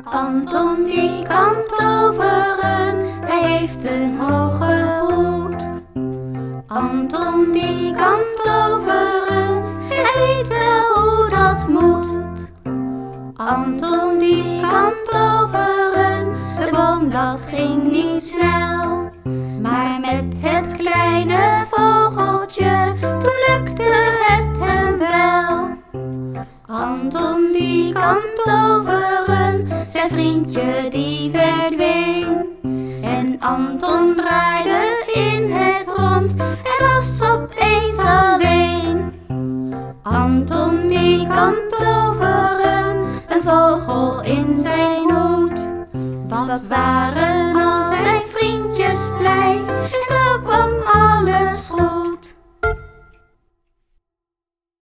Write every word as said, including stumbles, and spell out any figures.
Anton die kan toveren, hij heeft een hoge hoed. Anton die kan toveren, hij weet wel hoe dat moet. Anton die kan toveren, de boom dat ging niet snel. Maar met het kleine vogeltje, toen lukte het hem wel. Anton die kan toveren, zijn vriendje die verdween. En Anton draaide in het rond en was opeens alleen. Anton die kan toveren, een vogel in zijn hoed. Wat waren al zijn vriendjes blij,